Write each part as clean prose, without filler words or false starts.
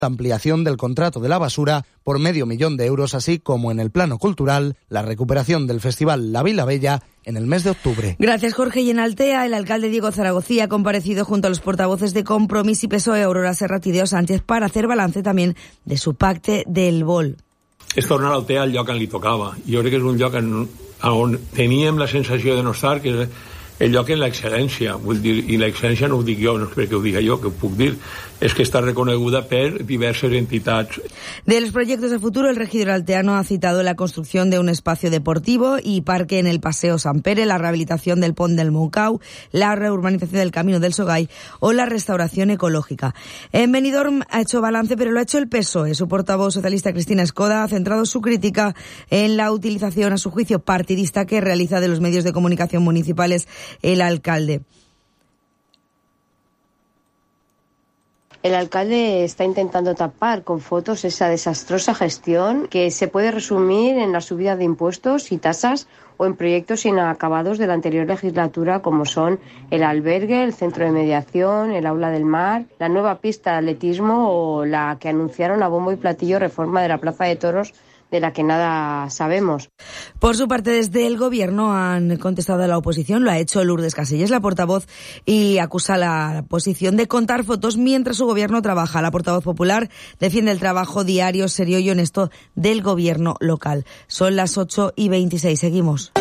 ampliación del contrato de la basura por €500.000, así como en el plano cultural, la recuperación del Festival La Vila Bella en el mes de octubre. Gracias, Jorge. Y en Altea, el alcalde Diego Zaragozí ha comparecido junto a los portavoces de Compromís y PSOE, Aurora Serrat i Deo Sánchez, para hacer balance también de su pacte del vol. És tornar a Altea al lloc on li tocava. Jo crec que és un lloc on teníem la sensació de no estar, que és el lloc en l'excel·lència, vull dir, i l'excel·lència no ho dic jo, no és perquè ho diga jo, que ho puc dir, es que está reconeguda per diversas entidades. De los proyectos de futuro, el regidor alteano ha citado la construcción de un espacio deportivo y parque en el Paseo Sant Pere, la rehabilitación del Pont del Moncau, la reurbanización del Camino del Sogay o la restauración ecológica. En Benidorm ha hecho balance, pero lo ha hecho el PSOE. Su portavoz socialista Cristina Escoda ha centrado su crítica en la utilización, a su juicio, partidista que realiza de los medios de comunicación municipales el alcalde. El alcalde está intentando tapar con fotos esa desastrosa gestión que se puede resumir en la subida de impuestos y tasas o en proyectos inacabados de la anterior legislatura, como son el albergue, el centro de mediación, el aula del mar, la nueva pista de atletismo o la que anunciaron a bombo y platillo reforma de la Plaza de Toros, de la que nada sabemos. Por su parte, desde el Gobierno han contestado a la oposición. Lo ha hecho Lourdes Casellas, la portavoz, y acusa a la oposición de contar fotos mientras su Gobierno trabaja. La portavoz popular defiende el trabajo diario, serio y honesto del Gobierno local. Son las 8:26. Seguimos.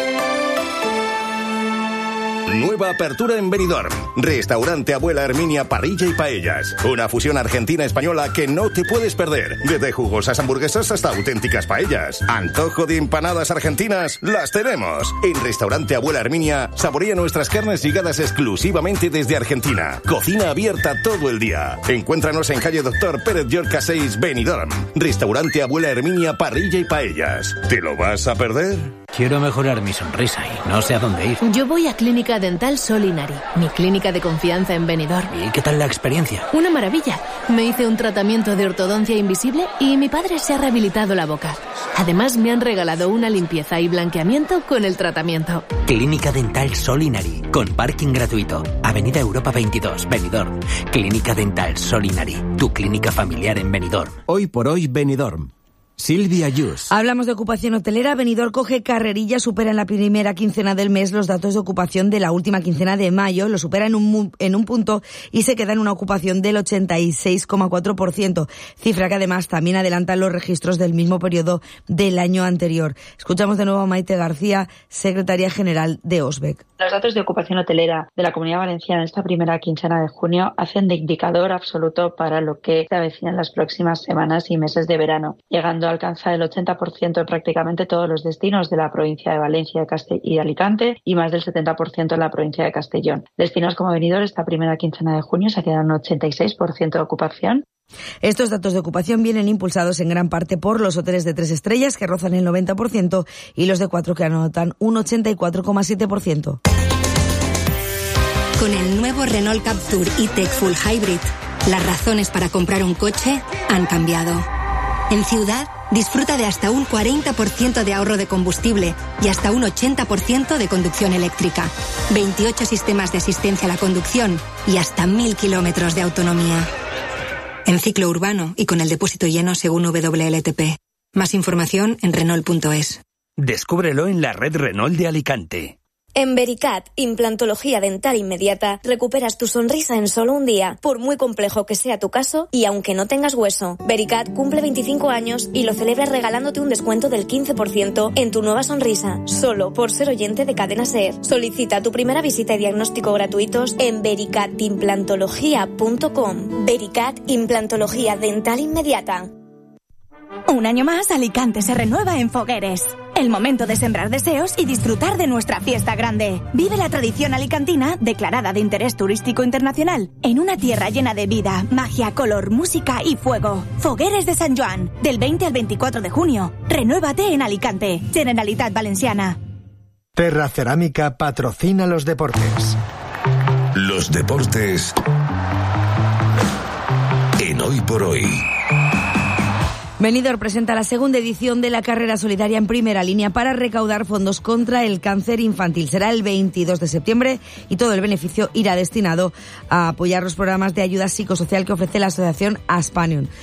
Nueva apertura en Benidorm. Restaurante Abuela Herminia Parrilla y Paellas. Una fusión argentina-española que no te puedes perder. Desde jugosas hamburguesas hasta auténticas paellas. Antojo de empanadas argentinas, las tenemos. En Restaurante Abuela Herminia, saborea nuestras carnes llegadas exclusivamente desde Argentina. Cocina abierta todo el día. Encuéntranos en calle Doctor Pérez Llorca 6, Benidorm. Restaurante Abuela Herminia Parrilla y Paellas. ¿Te lo vas a perder? Quiero mejorar mi sonrisa y no sé a dónde ir. Yo voy a Clínica Dental Solinari, mi clínica de confianza en Benidorm. ¿Y qué tal la experiencia? Una maravilla. Me hice un tratamiento de ortodoncia invisible y mi padre se ha rehabilitado la boca. Además, me han regalado una limpieza y blanqueamiento con el tratamiento. Clínica Dental Solinari, con parking gratuito. Avenida Europa 22, Benidorm. Clínica Dental Solinari, tu clínica familiar en Benidorm. Hoy por hoy, Benidorm. Silvia Yus. Hablamos de ocupación hotelera. Benidorm coge carrerilla, supera en la primera quincena del mes los datos de ocupación de la última quincena de mayo, lo supera en un punto y se queda en una ocupación del 86,4%, cifra que además también adelanta los registros del mismo periodo del año anterior. Escuchamos de nuevo a Maite García, secretaria general de OSBEC. Los datos de ocupación hotelera de la Comunidad Valenciana en esta primera quincena de junio hacen de indicador absoluto para lo que se avecina en las próximas semanas y meses de verano, llegando a alcanzar el 80% en prácticamente todos los destinos de la provincia de Valencia y Alicante y más del 70% en la provincia de Castellón. Destinos como Benidorm esta primera quincena de junio se quedan un 86% de ocupación. Estos datos de ocupación vienen impulsados en gran parte por los hoteles de 3 estrellas, que rozan el 90%, y los de 4, que anotan un 84,7%. Con el nuevo Renault Captur E-Tech Full Hybrid, las razones para comprar un coche han cambiado. En ciudad, disfruta de hasta un 40% de ahorro de combustible y hasta un 80% de conducción eléctrica, 28 sistemas de asistencia a la conducción y hasta 1000 kilómetros de autonomía. En ciclo urbano y con el depósito lleno según WLTP. Más información en Renault.es. Descúbrelo en la red Renault de Alicante. En Vericat, implantología dental inmediata, recuperas tu sonrisa en solo un día, por muy complejo que sea tu caso y aunque no tengas hueso. Vericat cumple 25 años y lo celebra regalándote un descuento del 15% en tu nueva sonrisa, solo por ser oyente de Cadena SER. Solicita tu primera visita y diagnóstico gratuitos en vericatimplantología.com. Vericat, implantología dental inmediata. Un año más, Alicante se renueva en Fogueres. El momento de sembrar deseos y disfrutar de nuestra fiesta grande. Vive la tradición alicantina, declarada de interés turístico internacional, en una tierra llena de vida, magia, color, música y fuego. Fogueres de Sant Joan, del 20 al 24 de junio. Renuévate en Alicante. Generalitat Valenciana. Terra Cerámica patrocina los deportes. Los deportes en Hoy por Hoy. Benidorm presenta la segunda edición de la carrera solidaria en primera línea para recaudar fondos contra el cáncer infantil. Será el 22 de septiembre y todo el beneficio irá destinado a apoyar los programas de ayuda psicosocial que ofrece la asociación Aspanion.